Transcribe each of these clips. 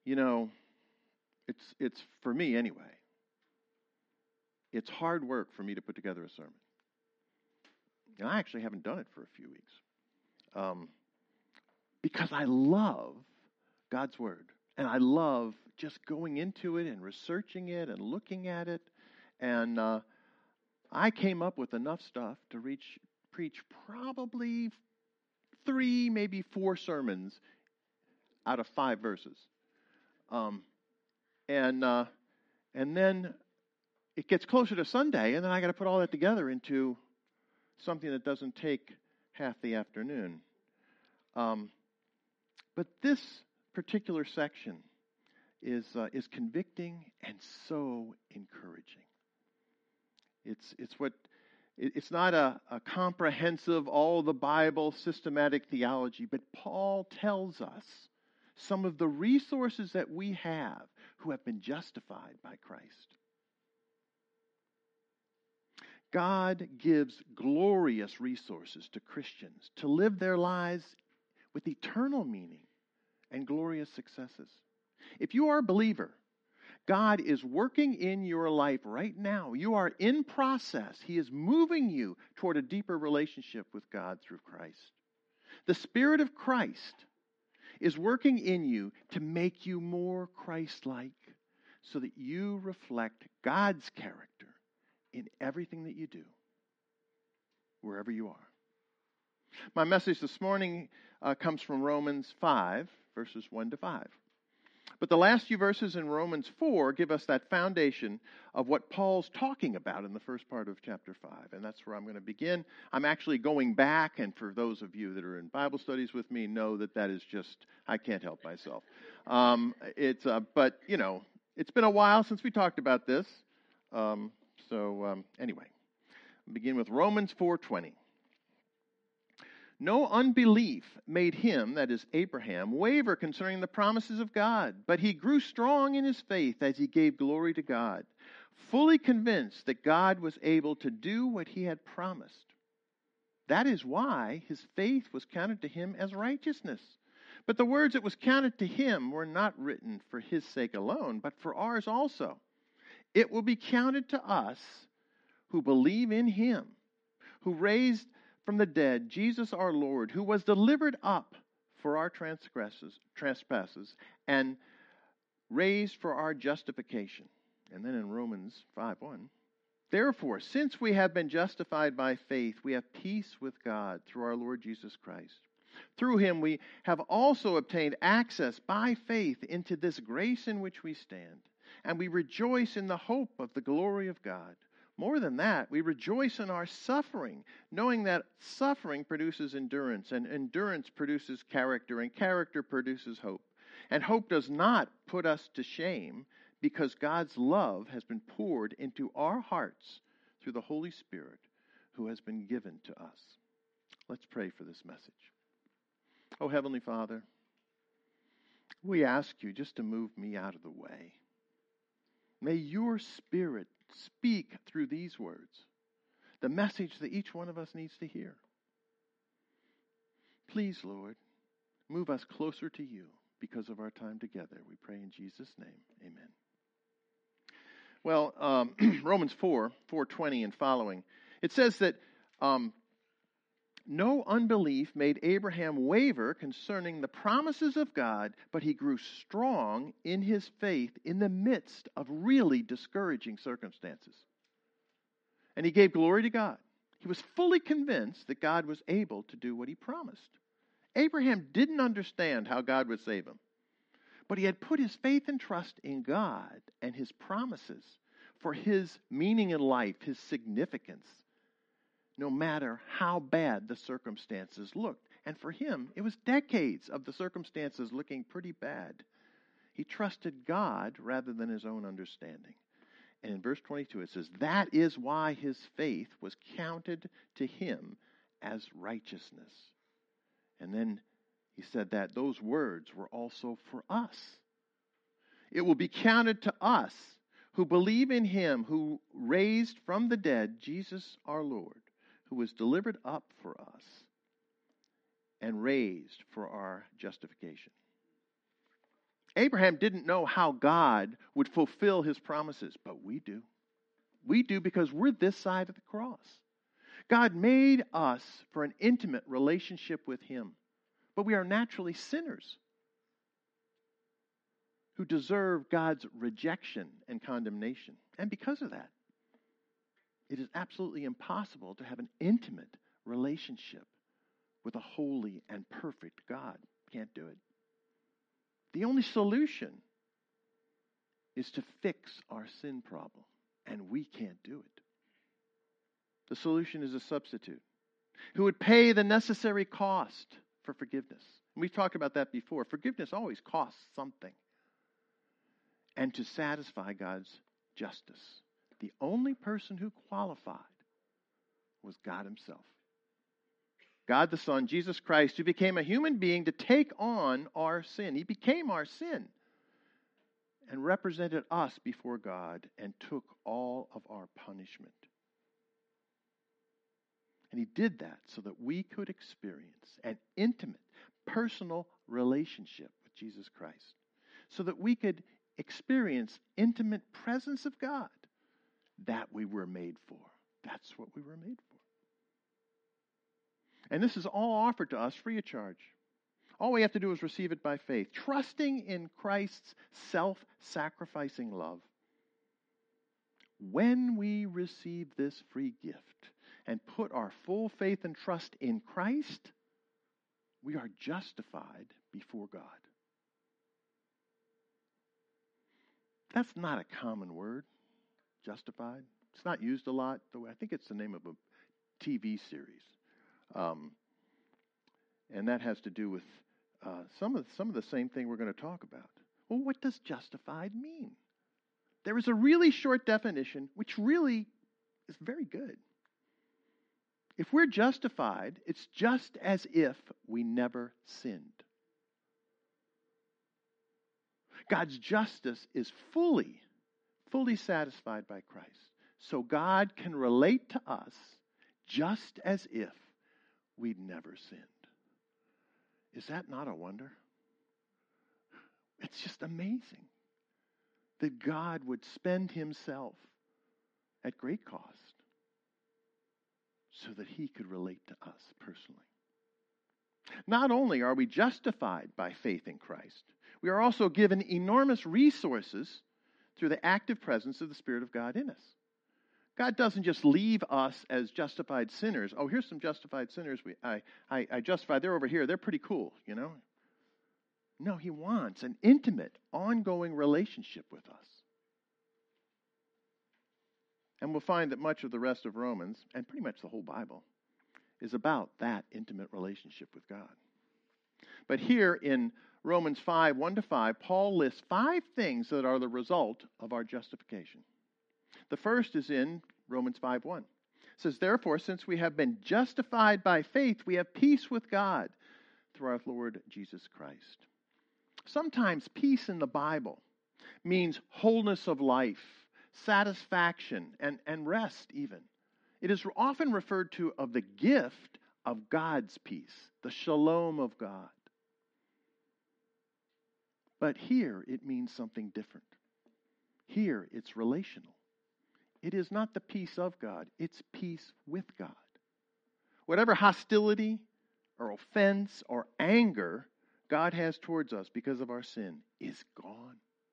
You know, it's for me anyway. It's hard work for me to put together a sermon. And I actually haven't done it for a few weeks. Because I love God's Word. And I love just going into it and researching it and looking at it. And I came up with enough stuff to preach probably 3, maybe 4 sermons out of 5 verses. And then it gets closer to Sunday, and then I got to put all that together into something that doesn't take half the afternoon. But this particular section is convicting and so encouraging. It's not a comprehensive, all the Bible, systematic theology, but Paul tells us some of the resources that we have who have been justified by Christ. God gives glorious resources to Christians to live their lives with eternal meaning and glorious successes. If you are a believer, God is working in your life right now. You are in process. He is moving you toward a deeper relationship with God through Christ. The Spirit of Christ is working in you to make you more Christ-like so that you reflect God's character in everything that you do, wherever you are. My message this morning comes from Romans 5, verses 1 to 5. But the last few verses in Romans 4 give us that foundation of what Paul's talking about in the first part of chapter 5. And that's where I'm going to begin. I'm actually going back, and for those of you that are in Bible studies with me, know that is just, I can't help myself. But, you know, it's been a while since we talked about this. Anyway, I'll begin with Romans 4:20. No unbelief made him, that is Abraham, waver concerning the promises of God, but he grew strong in his faith as he gave glory to God, fully convinced that God was able to do what he had promised. That is why his faith was counted to him as righteousness. But the words that was counted to him were not written for his sake alone, but for ours also. It will be counted to us who believe in him, who raised from the dead Jesus our Lord, who was delivered up for our trespasses and raised for our justification. And then in Romans 5:1, therefore, since we have been justified by faith, we have peace with God through our Lord Jesus Christ. Through him we have also obtained access by faith into this grace in which we stand, and we rejoice in the hope of the glory of God. More than that, we rejoice in our suffering, knowing that suffering produces endurance, and endurance produces character, and character produces hope. And hope does not put us to shame, because God's love has been poured into our hearts through the Holy Spirit who has been given to us. Let's pray for this message. Oh, Heavenly Father, we ask you just to move me out of the way. May your Spirit speak through these words, the message that each one of us needs to hear. Please, Lord, move us closer to you because of our time together. We pray in Jesus' name. Amen. Well, Romans 4:20 and following, it says that no unbelief made Abraham waver concerning the promises of God, but he grew strong in his faith in the midst of really discouraging circumstances. And he gave glory to God. He was fully convinced that God was able to do what he promised. Abraham didn't understand how God would save him, but he had put his faith and trust in God and his promises for his meaning in life, his significance, no matter how bad the circumstances looked. And for him, it was decades of the circumstances looking pretty bad. He trusted God rather than his own understanding. And in verse 22, it says, that is why his faith was counted to him as righteousness. And then he said that those words were also for us. It will be counted to us who believe in him who raised from the dead Jesus our Lord, who was delivered up for us and raised for our justification. Abraham didn't know how God would fulfill his promises, but we do. We do because we're this side of the cross. God made us for an intimate relationship with him, but we are naturally sinners who deserve God's rejection and condemnation. And because of that, it is absolutely impossible to have an intimate relationship with a holy and perfect God. Can't do it. The only solution is to fix our sin problem, and we can't do it. The solution is a substitute who would pay the necessary cost for forgiveness. We've talked about that before. Forgiveness always costs something. And to satisfy God's justice. The only person who qualified was God himself. God the Son, Jesus Christ, who became a human being to take on our sin. He became our sin and represented us before God and took all of our punishment. And he did that so that we could experience an intimate, personal relationship with Jesus Christ. So that we could experience intimate presence of God that we were made for. That's what we were made for. And this is all offered to us free of charge. All we have to do is receive it by faith, trusting in Christ's self-sacrificing love. When we receive this free gift and put our full faith and trust in Christ, we are justified before God. That's not a common word, justified. It's not used a lot, though I think it's the name of a TV series. And that has to do with some of the same thing we're going to talk about. Well, what does justified mean? There is a really short definition, which really is very good. If we're justified, it's just as if we never sinned. God's justice is fully satisfied by Christ. So God can relate to us just as if we'd never sinned. Is that not a wonder? It's just amazing that God would spend himself at great cost so that he could relate to us personally. Not only are we justified by faith in Christ, we are also given enormous resources through the active presence of the Spirit of God in us. God doesn't just leave us as justified sinners. Oh, here's some justified sinners. I justified. They're over here. They're pretty cool, you know. No, he wants an intimate, ongoing relationship with us. And we'll find that much of the rest of Romans, and pretty much the whole Bible, is about that intimate relationship with God. But here in Romans 5, 1-5, Paul lists 5 things that are the result of our justification. The first is in Romans 5:1. It says, therefore, since we have been justified by faith, we have peace with God through our Lord Jesus Christ. Sometimes peace in the Bible means wholeness of life, satisfaction, and rest even. It is often referred to of the gift of God's peace, the shalom of God. But here it means something different. Here it's relational. It is not the peace of God, it's peace with God. Whatever hostility or offense or anger God has towards us because of our sin is gone.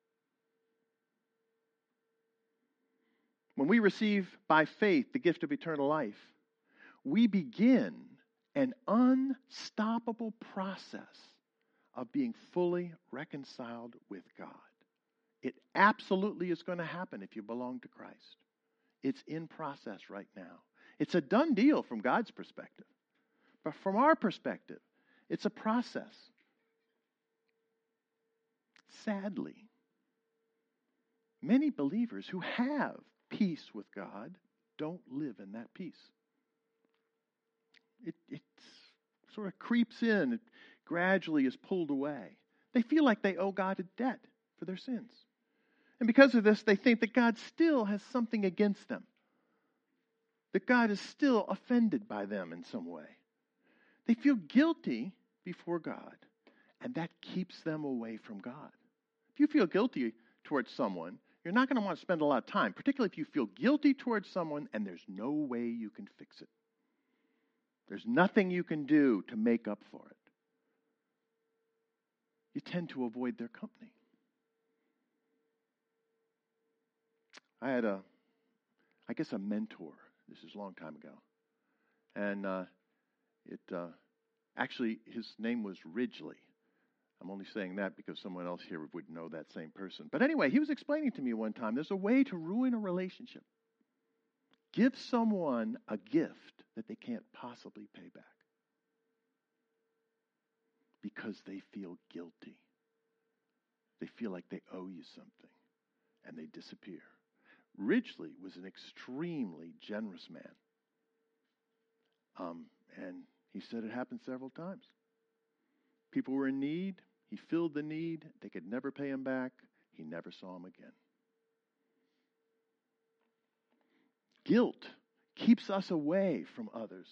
When we receive by faith the gift of eternal life, we begin an unstoppable process of being fully reconciled with God. It absolutely is going to happen if you belong to Christ. It's in process right now. It's a done deal from God's perspective. But from our perspective, it's a process. Sadly, many believers who have peace with God don't live in that peace. It sort of creeps in. It gradually is pulled away. They feel like they owe God a debt for their sins. And because of this, they think that God still has something against them. That God is still offended by them in some way. They feel guilty before God, and that keeps them away from God. If you feel guilty towards someone, you're not going to want to spend a lot of time, particularly if you feel guilty towards someone and there's no way you can fix it. There's nothing you can do to make up for it. You tend to avoid their company. I had a mentor. This is a long time ago. And actually, his name was Ridgely. I'm only saying that because someone else here would know that same person. But anyway, he was explaining to me one time, there's a way to ruin a relationship. Give someone a gift that they can't possibly pay back because they feel guilty. They feel like they owe you something, and they disappear. Ridgely was an extremely generous man. And he said it happened several times. People were in need. He filled the need. They could never pay him back. He never saw him again. Guilt keeps us away from others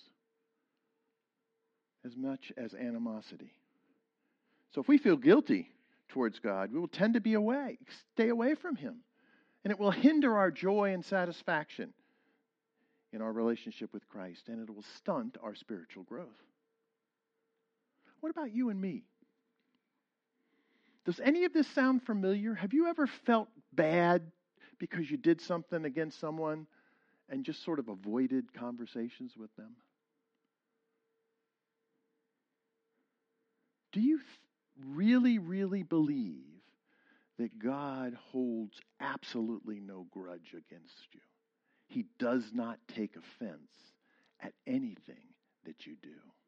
as much as animosity. So if we feel guilty towards God, we will tend to stay away from Him. And it will hinder our joy and satisfaction in our relationship with Christ, and it will stunt our spiritual growth. What about you and me? Does any of this sound familiar? Have you ever felt bad because you did something against someone and just sort of avoided conversations with them? Do you really, really believe that God holds absolutely no grudge against you? He does not take offense at anything that you do.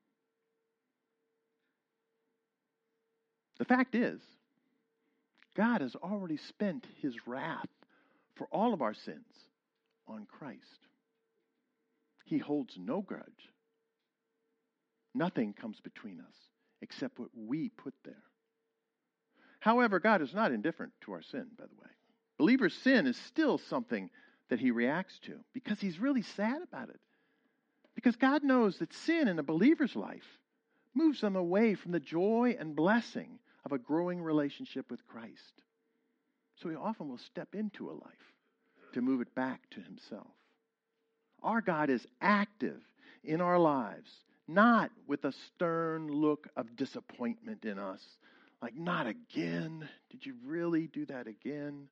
The fact is, God has already spent His wrath for all of our sins on Christ. He holds no grudge. Nothing comes between us except what we put there. However, God is not indifferent to our sin, by the way. Believer's sin is still something that He reacts to because He's really sad about it. Because God knows that sin in a believer's life moves them away from the joy and blessing of a growing relationship with Christ. So He often will step into a life to move it back to Himself. Our God is active in our lives, not with a stern look of disappointment in us. Like, not again. Did you really do that again?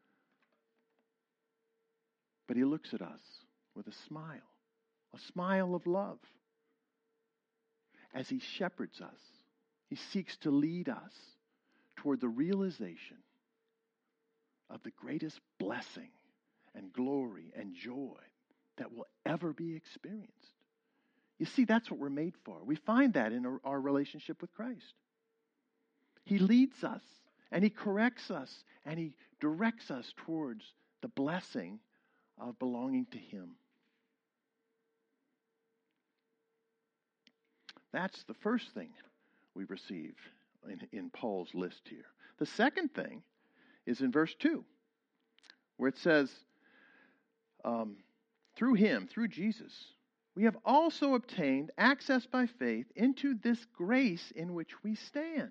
But He looks at us with a smile of love. As He shepherds us, He seeks to lead us toward the realization of the greatest blessing and glory and joy that will ever be experienced. You see, that's what we're made for. We find that in our relationship with Christ. He leads us, and He corrects us, and He directs us towards the blessing of belonging to Him. That's the first thing we receive in Paul's list here. The second thing is in verse 2, where it says, through Him, through Jesus, we have also obtained access by faith into this grace in which we stand.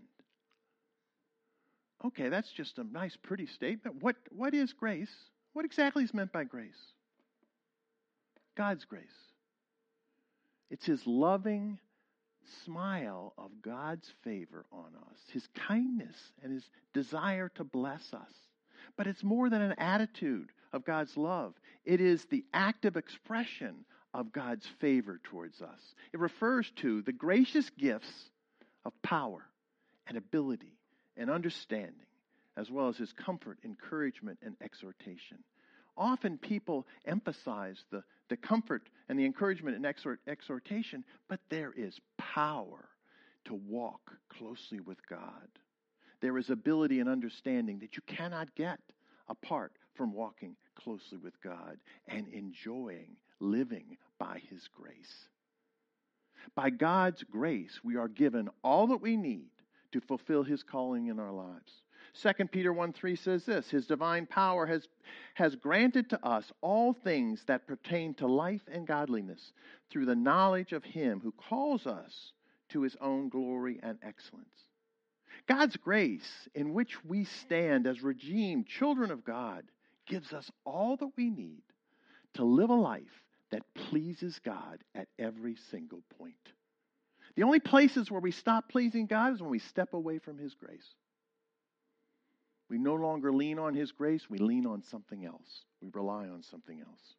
Okay, that's just a nice, pretty statement. What is grace? What exactly is meant by grace? God's grace. It's His loving smile of God's favor on us, His kindness and His desire to bless us. But it's more than an attitude of God's love. It is the active expression of God's favor towards us. It refers to the gracious gifts of power and ability and understanding, as well as His comfort, encouragement, and exhortation. Often people emphasize the comfort and the encouragement and exhortation, but there is power to walk closely with God. There is ability and understanding that you cannot get apart from walking closely with God and enjoying living by His grace. By God's grace, we are given all that we need to fulfill His calling in our lives. 2 Peter 1:3 says this, His divine power has granted to us all things that pertain to life and godliness through the knowledge of Him who calls us to His own glory and excellence. God's grace in which we stand as redeemed children of God gives us all that we need to live a life that pleases God at every single point. The only places where we stop pleasing God is when we step away from His grace. We no longer lean on His grace, we lean on something else. We rely on something else.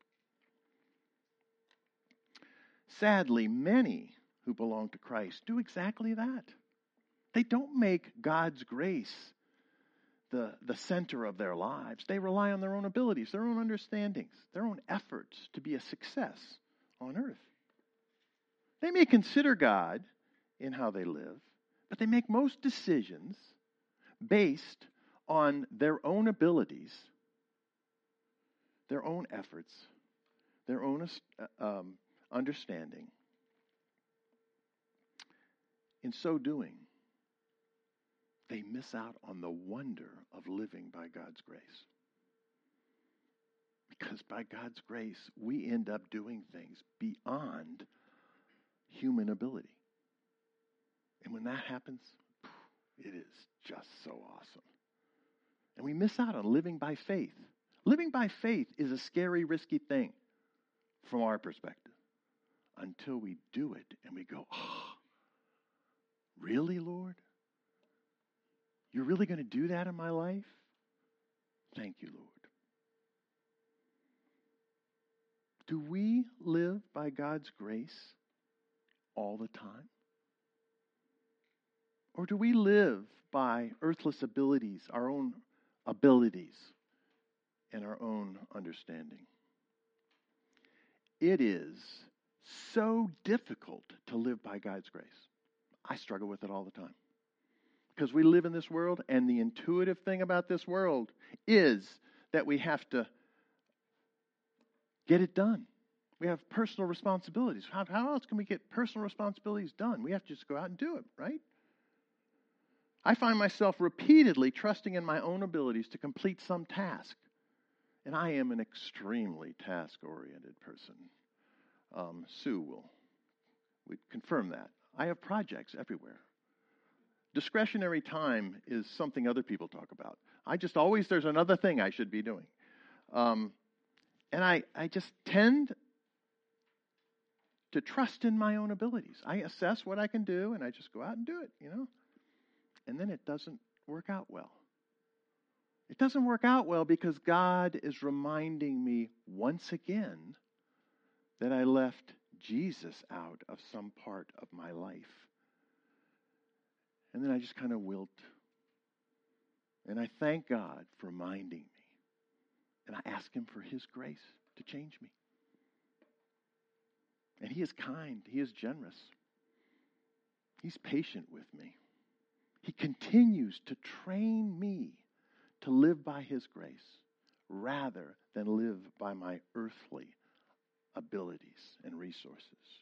Sadly, many who belong to Christ do exactly that. They don't make God's grace the center of their lives. They rely on their own abilities, their own understandings, their own efforts to be a success on earth. They may consider God in how they live, but they make most decisions based on their own abilities, their own efforts, their own understanding. In so doing, they miss out on the wonder of living by God's grace. Because by God's grace, we end up doing things beyond human ability. And when that happens, it is just so awesome. And we miss out on living by faith. Living by faith is a scary, risky thing from our perspective until we do it and we go, oh, really, Lord? You're really going to do that in my life? Thank you, Lord. Do we live by God's grace all the time? Or do we live by earthless abilities, our own abilities, and our own understanding? It is so difficult to live by God's grace. I struggle with it all the time. Because we live in this world, and the intuitive thing about this world is that we have to get it done. We have personal responsibilities. How else can we get personal responsibilities done? We have to just go out and do it, right? I find myself repeatedly trusting in my own abilities to complete some task. And I am an extremely task-oriented person. Sue would confirm that. I have projects everywhere. Discretionary time is something other people talk about. There's another thing I should be doing. And I just tend to trust in my own abilities. I assess what I can do, and I just go out and do it, And then it doesn't work out well. It doesn't work out well because God is reminding me once again that I left Jesus out of some part of my life. And then I just kind of wilt. And I thank God for reminding me. And I ask Him for His grace to change me. And He is kind. He is generous. He's patient with me. He continues to train me to live by His grace rather than live by my earthly abilities and resources.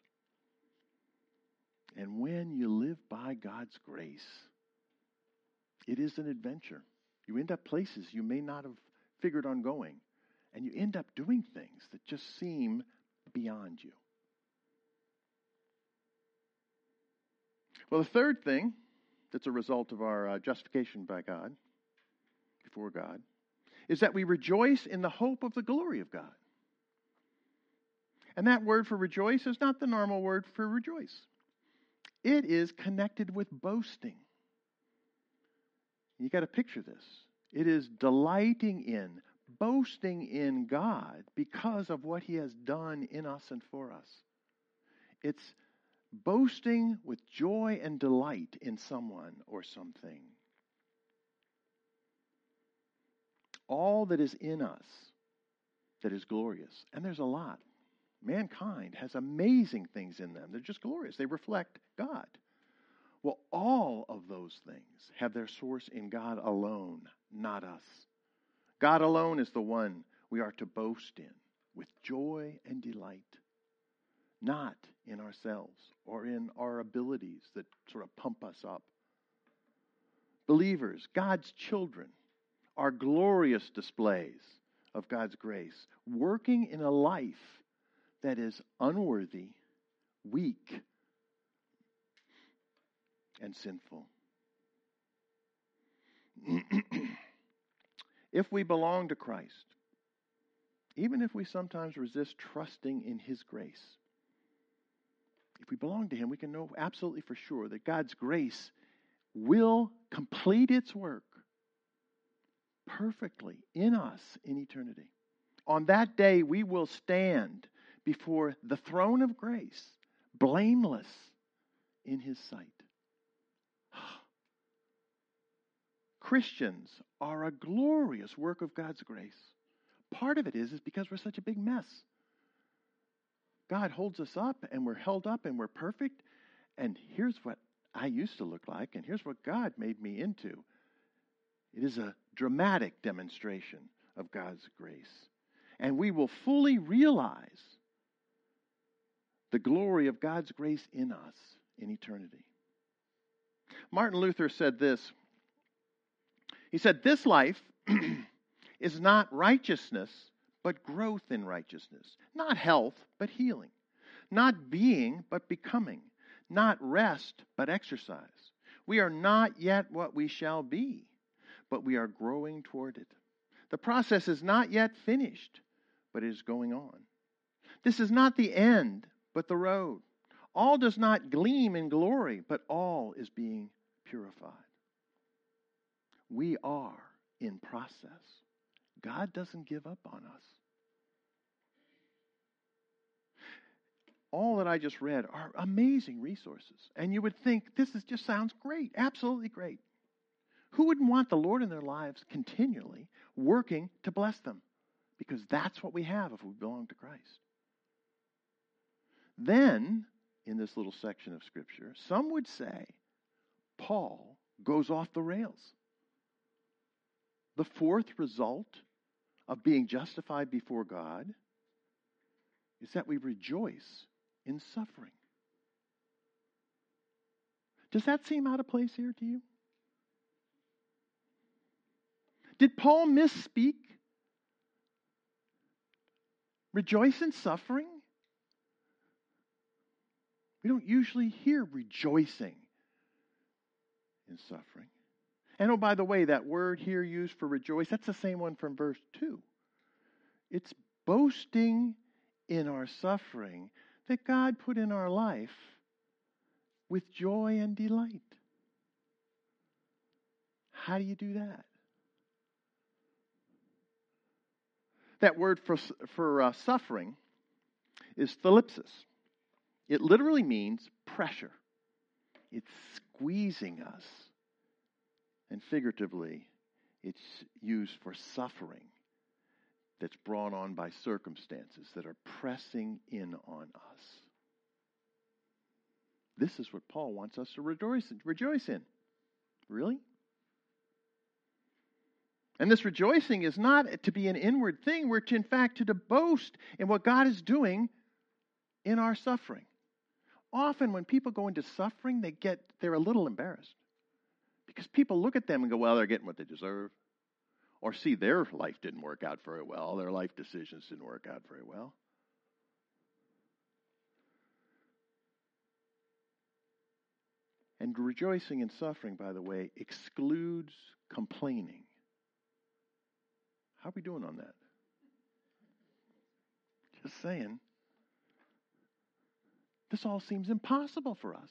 And when you live by God's grace, it is an adventure. You end up places you may not have figured on going, and you end up doing things that just seem beyond you. Well, the third thing that's a result of our justification by God, before God, is that we rejoice in the hope of the glory of God. And that word for rejoice is not the normal word for rejoice. It is connected with boasting. You got to picture this. It is delighting in, boasting in God because of what He has done in us and for us. It's boasting with joy and delight in someone or something. All that is in us that is glorious, and there's a lot. Mankind has amazing things in them. They're just glorious. They reflect God. Well, all of those things have their source in God alone, not us. God alone is the one we are to boast in with joy and delight, not in ourselves or in our abilities that sort of pump us up. Believers, God's children, are glorious displays of God's grace, working in a life that is unworthy, weak, and sinful. If we belong to Christ, even if we sometimes resist trusting in His grace, if we belong to Him, we can know absolutely for sure that God's grace will complete its work perfectly in us in eternity. On that day, we will stand before the throne of grace, blameless in His sight. Christians are a glorious work of God's grace. Part of it is because we're such a big mess. God holds us up, and we're held up, and we're perfect. And here's what I used to look like, and here's what God made me into. It is a dramatic demonstration of God's grace. And we will fully realize the glory of God's grace in us in eternity. Martin Luther said this. He said, "This life is not righteousness, but growth in righteousness. Not health, but healing. Not being, but becoming. Not rest, but exercise. We are not yet what we shall be, but we are growing toward it. The process is not yet finished, but it is going on. This is not the end, but the road. All does not gleam in glory, but all is being purified." We are in process. God doesn't give up on us. All that I just read are amazing resources. And you would think, this just sounds great, absolutely great. Who wouldn't want the Lord in their lives continually working to bless them? Because that's what we have if we belong to Christ. Then, in this little section of Scripture, some would say Paul goes off the rails. The fourth result of being justified before God is that we rejoice in suffering. Does that seem out of place here to you? Did Paul misspeak? Rejoice in suffering? We don't usually hear rejoicing in suffering. And oh, by the way, that word here used for rejoice, that's the same one from verse 2. It's boasting in our suffering that God put in our life with joy and delight. How do you do that? That word for suffering is thalipsis. It literally means pressure. It's squeezing us. And figuratively, it's used for suffering that's brought on by circumstances that are pressing in on us. This is what Paul wants us to rejoice in. Really? And this rejoicing is not to be an inward thing. We're in fact to boast in what God is doing in our suffering. Often when people go into suffering, they're a little embarrassed. Because people look at them and go, well, they're getting what they deserve. Or see, their life didn't work out very well. Their life decisions didn't work out very well. And rejoicing in suffering, by the way, excludes complaining. How are we doing on that? Just saying. This all seems impossible for us.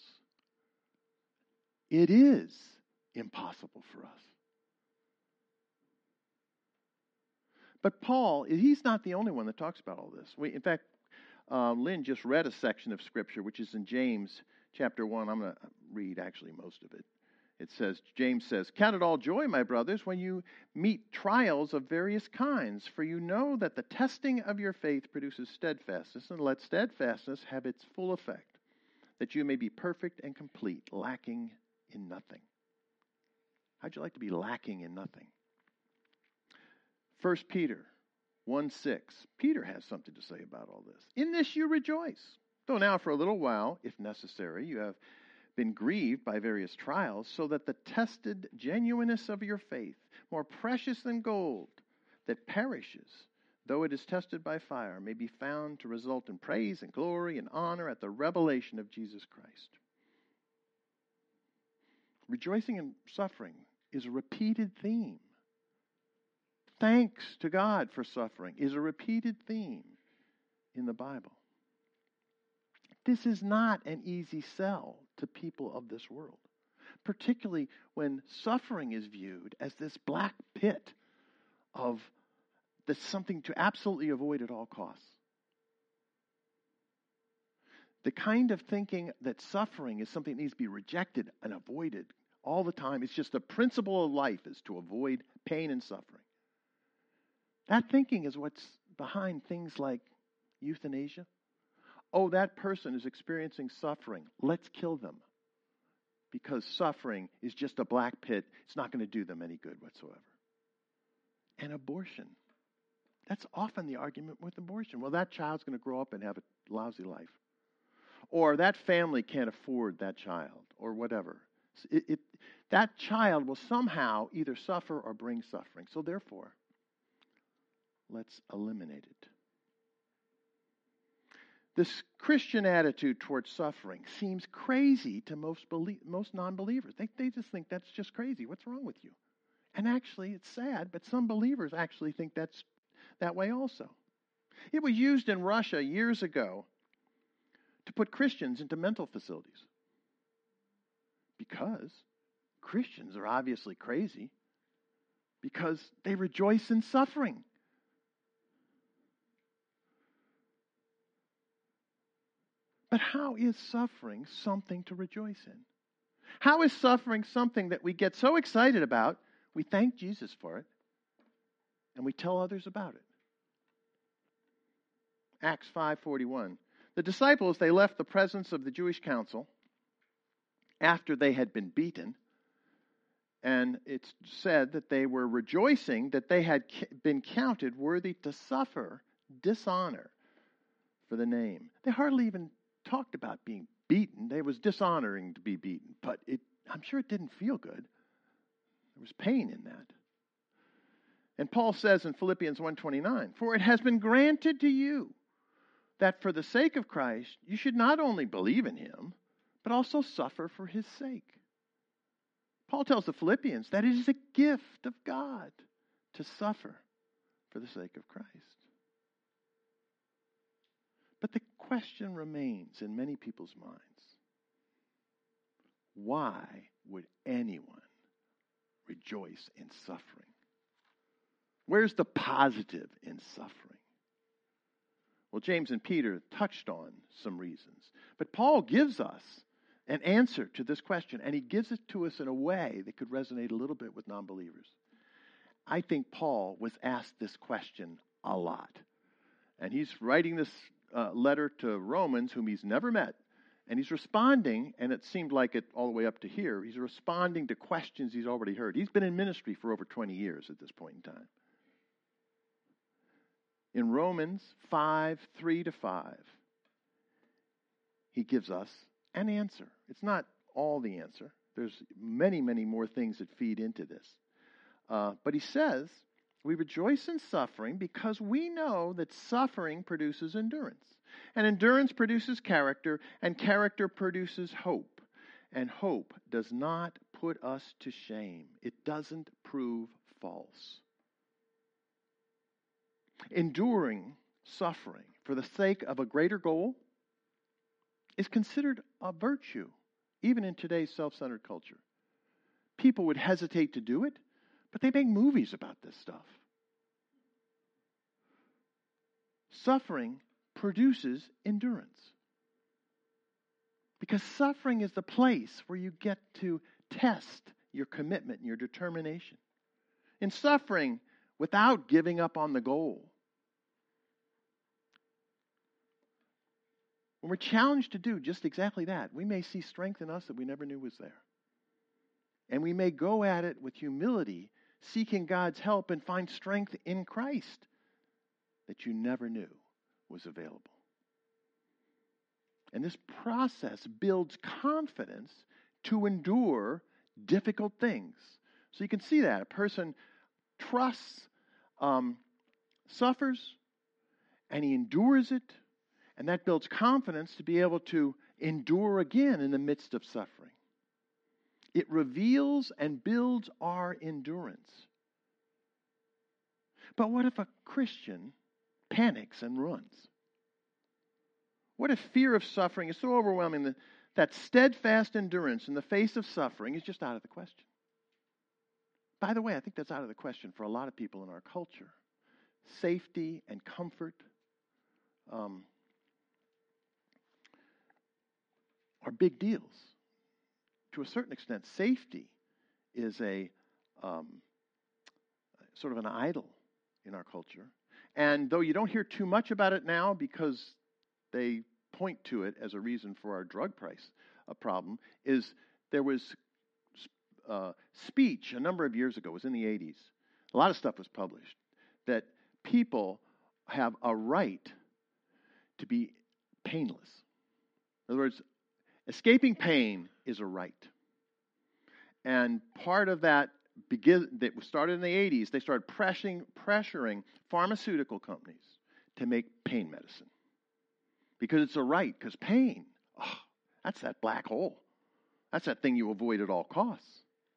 It is impossible for us. But Paul, he's not the only one that talks about all this. In fact, Lynn just read a section of Scripture, which is in James chapter 1. I'm going to read actually most of it. It says, James says, "Count it all joy, my brothers, when you meet trials of various kinds, for you know that the testing of your faith produces steadfastness, and let steadfastness have its full effect, that you may be perfect and complete, lacking in nothing." How'd you like to be lacking in nothing? 1 Peter 1:6. Peter has something to say about all this. "In this you rejoice, though now for a little while, if necessary, you have been grieved by various trials, so that the tested genuineness of your faith, more precious than gold, that perishes, though it is tested by fire, may be found to result in praise and glory and honor at the revelation of Jesus Christ." Rejoicing in suffering is a repeated theme. Thanks to God for suffering is a repeated theme in the Bible. This is not an easy sell to people of this world, particularly when suffering is viewed as this black pit of that's something to absolutely avoid at all costs. The kind of thinking that suffering is something that needs to be rejected and avoided all the time. It's just the principle of life is to avoid pain and suffering. That thinking is what's behind things like euthanasia. Oh, that person is experiencing suffering. Let's kill them. Because suffering is just a black pit. It's not going to do them any good whatsoever. And abortion. That's often the argument with abortion. Well, that child's going to grow up and have a lousy life. Or that family can't afford that child, or whatever. That child will somehow either suffer or bring suffering. So therefore, let's eliminate it. This Christian attitude towards suffering seems crazy to most non-believers. They just think that's just crazy. What's wrong with you? And actually, it's sad, but some believers actually think that's that way also. It was used in Russia years ago to put Christians into mental facilities. Because Christians are obviously crazy. Because they rejoice in suffering. But how is suffering something to rejoice in? How is suffering something that we get so excited about, we thank Jesus for it, and we tell others about it? Acts 5:41. The disciples, they left the presence of the Jewish council after they had been beaten, and it's said that they were rejoicing that they had been counted worthy to suffer dishonor for the name. They hardly even talked about being beaten. It was dishonoring to be beaten, but I'm sure it didn't feel good. There was pain in that. And Paul says in Philippians 1:29, "For it has been granted to you that for the sake of Christ, you should not only believe in him, but also suffer for his sake." Paul tells the Philippians that it is a gift of God to suffer for the sake of Christ. But the question remains in many people's minds. Why would anyone rejoice in suffering? Where's the positive in suffering? Well, James and Peter touched on some reasons. But Paul gives us an answer to this question, and he gives it to us in a way that could resonate a little bit with non-believers. I think Paul was asked this question a lot. And he's writing this letter to Romans, whom he's never met. And he's responding, and it seemed like it all the way up to here, he's responding to questions he's already heard. He's been in ministry for over 20 years at this point in time. In Romans 5:3-5, he gives us an answer. It's not all the answer. There's many, many more things that feed into this. But he says, we rejoice in suffering because we know that suffering produces endurance. And endurance produces character, and character produces hope. And hope does not put us to shame. It doesn't prove false. Enduring suffering for the sake of a greater goal is considered a virtue, even in today's self-centered culture. People would hesitate to do it, but they make movies about this stuff. Suffering produces endurance. Because suffering is the place where you get to test your commitment and your determination. In suffering, without giving up on the goal. When we're challenged to do just exactly that, we may see strength in us that we never knew was there. And we may go at it with humility, seeking God's help, and find strength in Christ that you never knew was available. And this process builds confidence to endure difficult things. So you can see that. A person trusts, suffers, and he endures it, and that builds confidence to be able to endure again in the midst of suffering. It reveals and builds our endurance. But what if a Christian panics and runs? What if fear of suffering is so overwhelming that steadfast endurance in the face of suffering is just out of the question? By the way, I think that's out of the question for a lot of people in our culture. Safety and comfort are big deals. To a certain extent, safety is a sort of an idol in our culture. And though you don't hear too much about it now because they point to it as a reason for our drug price problem, is there was speech a number of years ago, it was in the 80s, a lot of stuff was published, that people have a right to be painless. In other words, escaping pain is a right. And part of that started in the 80s. They started pressuring pharmaceutical companies to make pain medicine. Because it's a right, because pain, that's that black hole. That's that thing you avoid at all costs.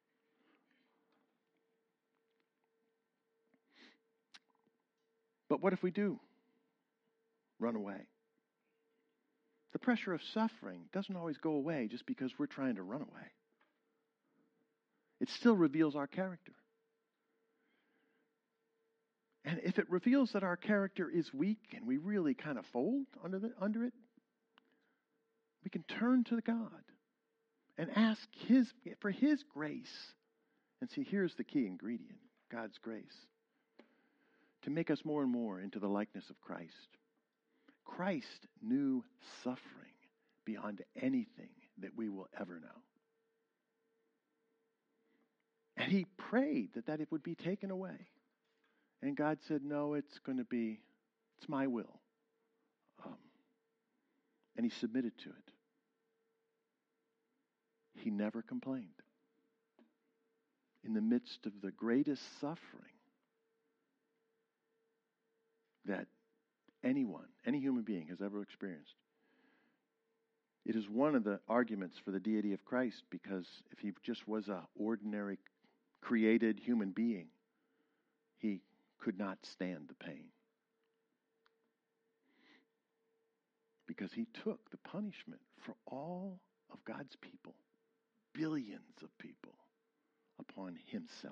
But what if we do run away? The pressure of suffering doesn't always go away just because we're trying to run away. It still reveals our character. And if it reveals that our character is weak and we really kind of fold under it, we can turn to God and ask for His grace. And see, here's the key ingredient, God's grace, to make us more and more into the likeness of Christ. Christ knew suffering beyond anything that we will ever know. And He prayed that it would be taken away. And God said, no, it's my will. And He submitted to it. He never complained. In the midst of the greatest suffering that any human being has ever experienced. It is one of the arguments for the deity of Christ, because if He just was an ordinary created human being, He could not stand the pain. Because He took the punishment for all of God's people, billions of people, upon Himself.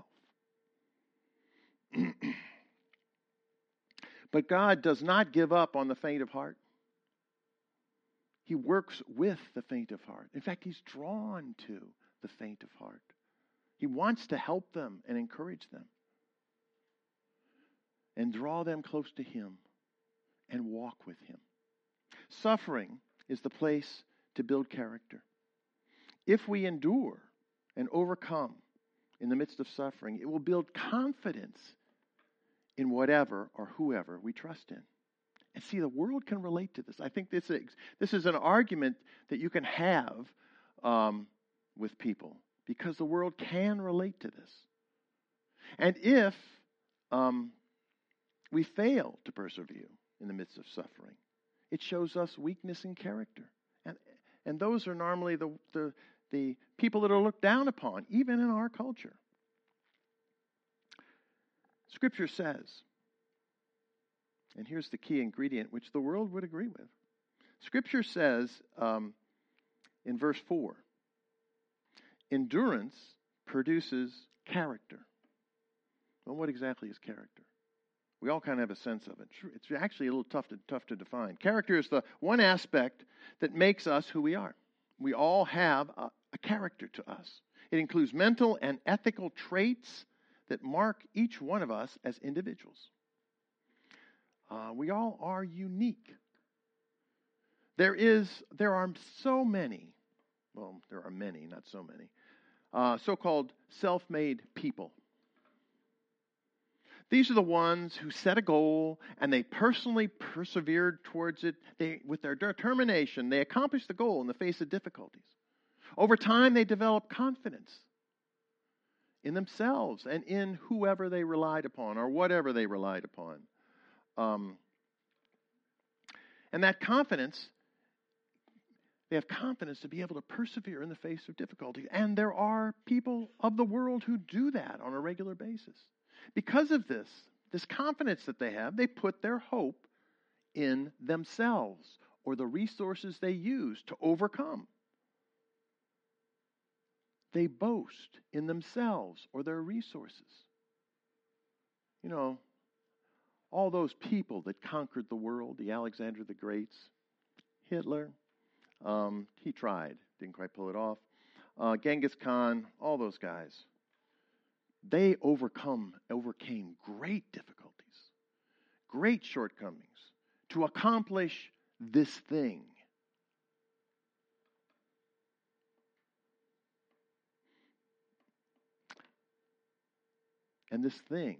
But God does not give up on the faint of heart. He works with the faint of heart. In fact, He's drawn to the faint of heart. He wants to help them and encourage them and draw them close to Him and walk with Him. Suffering is the place to build character. If we endure and overcome in the midst of suffering, it will build confidence in whatever or whoever we trust in. And see, the world can relate to this. I think this is an argument that you can have with people, because the world can relate to this. And if we fail to persevere in the midst of suffering, it shows us weakness in character. And those are normally the people that are looked down upon, even in our culture. Scripture says, and here's the key ingredient which the world would agree with. Scripture says in verse 4, endurance produces character. Well, what exactly is character? We all kind of have a sense of it. It's actually a little tough to define. Character is the one aspect that makes us who we are. We all have a character to us. It includes mental and ethical traits that mark each one of us as individuals. We all are unique. There are so many, well, there are many, not so many, so-called self-made people. These are the ones who set a goal and they personally persevered towards it. With their determination, they accomplished the goal in the face of difficulties. Over time, they developed confidence in themselves and in whoever they relied upon or whatever they relied upon. And that confidence They have confidence to be able to persevere in the face of difficulty. And there are people of the world who do that on a regular basis. Because of this confidence that they have, they put their hope in themselves or the resources they use to overcome. They boast in themselves or their resources. You know, all those people that conquered the world, the Alexander the Greats, Hitler, he tried, didn't quite pull it off. Genghis Khan, all those guys. They overcame great difficulties, great shortcomings to accomplish this thing. And this thing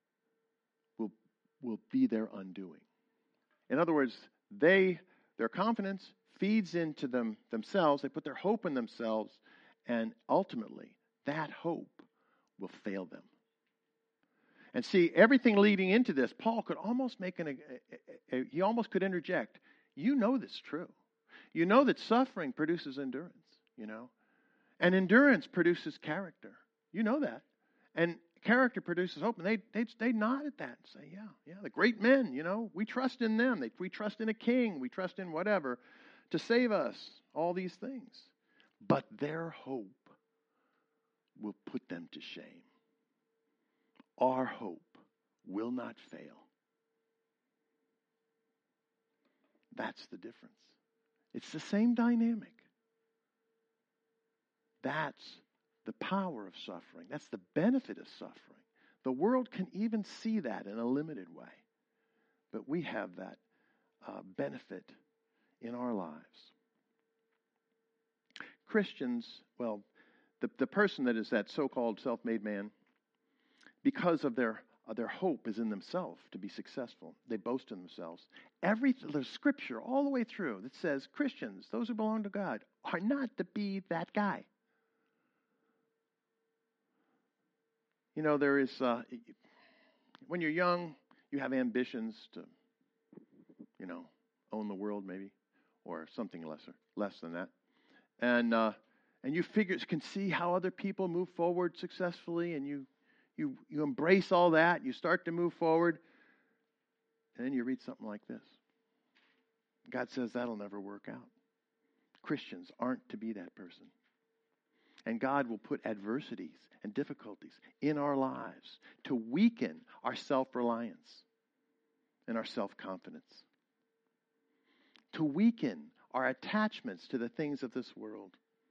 will be their undoing. In other words, their confidence feeds into themselves. They put their hope in themselves, and ultimately, that hope will fail them. And see, everything leading into this, Paul could almost he almost could interject. You know this is true. You know that suffering produces endurance, and endurance produces character. You know that. And character produces hope. And they nod at that and say, yeah, the great men, we trust in them. We trust in a king. We trust in whatever to save us, all these things. But their hope will put them to shame. Our hope will not fail. That's the difference. It's the same dynamic. That's the power of suffering. That's the benefit of suffering. The world can even see that in a limited way. But we have that benefit in our lives. Christians, well, the person that is that so-called self-made man, because of their hope is in themselves to be successful, they boast in themselves. There's scripture all the way through that says Christians, those who belong to God, are not to be that guy. There is, when you're young, you have ambitions to, own the world maybe, or something less than that. And you can see how other people move forward successfully, and you embrace all that. You start to move forward, and then you read something like this. God says that'll never work out. Christians aren't to be that person. And God will put adversities and difficulties in our lives to weaken our self-reliance and our self-confidence, to weaken our attachments to the things of this world,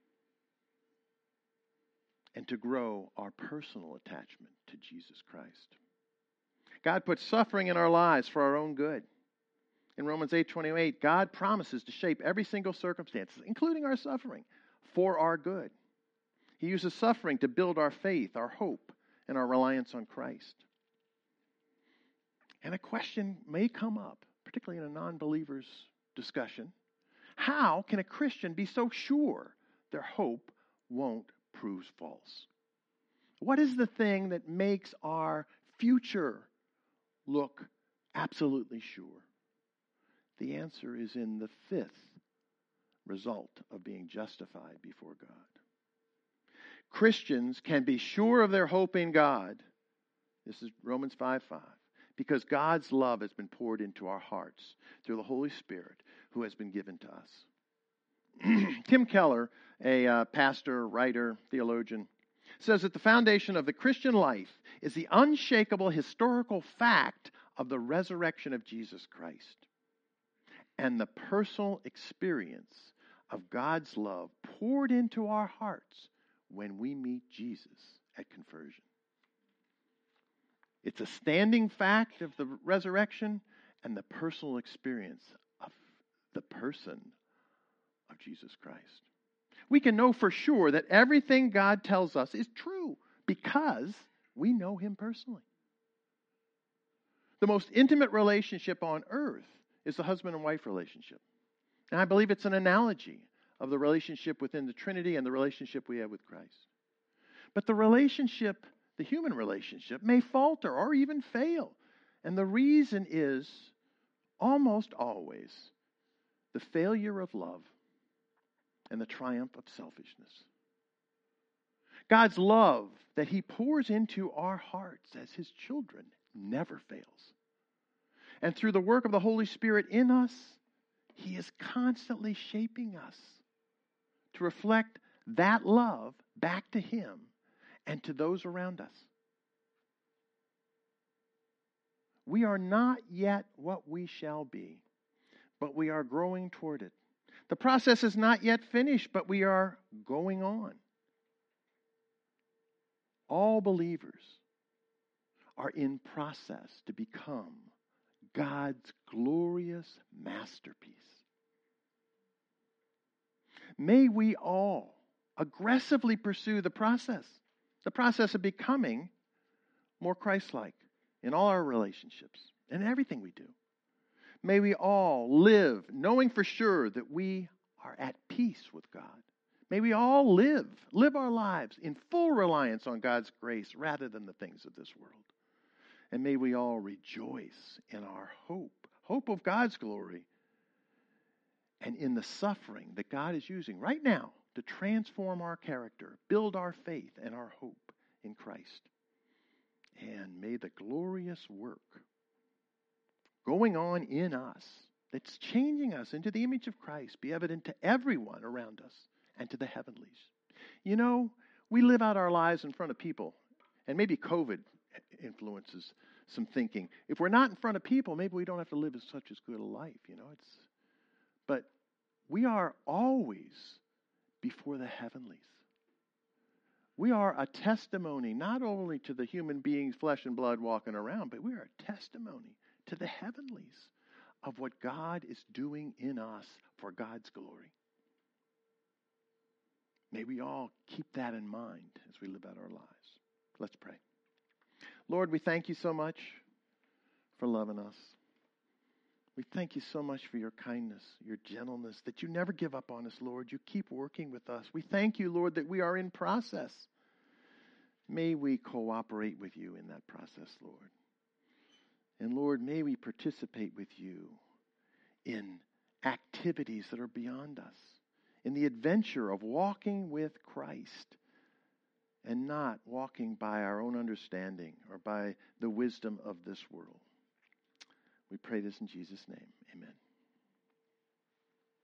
and to grow our personal attachment to Jesus Christ. God puts suffering in our lives for our own good. In Romans 8:28, God promises to shape every single circumstance, including our suffering, for our good. He uses suffering to build our faith, our hope, and our reliance on Christ. And a question may come up, particularly in a non-believer's discussion. How can a Christian be so sure their hope won't prove false? What is the thing that makes our future look absolutely sure? The answer is in the fifth result of being justified before God. Christians can be sure of their hope in God. This is Romans 5:5. Because God's love has been poured into our hearts through the Holy Spirit who has been given to us. Tim Keller, a pastor, writer, theologian, says that the foundation of the Christian life is the unshakable historical fact of the resurrection of Jesus Christ and the personal experience of God's love poured into our hearts when we meet Jesus at conversion. It's a standing fact of the resurrection and the personal experience of the person of Jesus Christ. We can know for sure that everything God tells us is true because we know Him personally. The most intimate relationship on earth is the husband and wife relationship. And I believe it's an analogy of the relationship within the Trinity and the relationship we have with Christ. But the human relationship, may falter or even fail. And the reason is almost always the failure of love and the triumph of selfishness. God's love that he pours into our hearts as his children never fails. And through the work of the Holy Spirit in us, he is constantly shaping us to reflect that love back to him and to those around us. We are not yet what we shall be, but we are growing toward it. The process is not yet finished, but we are going on. All believers are in process to become God's glorious masterpiece. May we all aggressively pursue the process of becoming more Christ-like in all our relationships and everything we do. May we all live knowing for sure that we are at peace with God. May we all live our lives in full reliance on God's grace rather than the things of this world. And may we all rejoice in our hope of God's glory, and in the suffering that God is using right now to transform our character, build our faith and our hope in Christ. And may the glorious work going on in us that's changing us into the image of Christ be evident to everyone around us and to the heavenlies. You know, we live out our lives in front of people, and maybe COVID influences some thinking. If we're not in front of people, maybe we don't have to live such as good a life, but we are always before the heavenlies. We are a testimony not only to the human beings, flesh and blood walking around, but we are a testimony to the heavenlies of what God is doing in us for God's glory. May we all keep that in mind as we live out our lives. Let's pray. Lord, we thank you so much for loving us. We thank you so much for your kindness, your gentleness, that you never give up on us, Lord. You keep working with us. We thank you, Lord, that we are in process. May we cooperate with you in that process, Lord. And Lord, may we participate with you in activities that are beyond us, in the adventure of walking with Christ and not walking by our own understanding or by the wisdom of this world. We pray this in Jesus' name. Amen.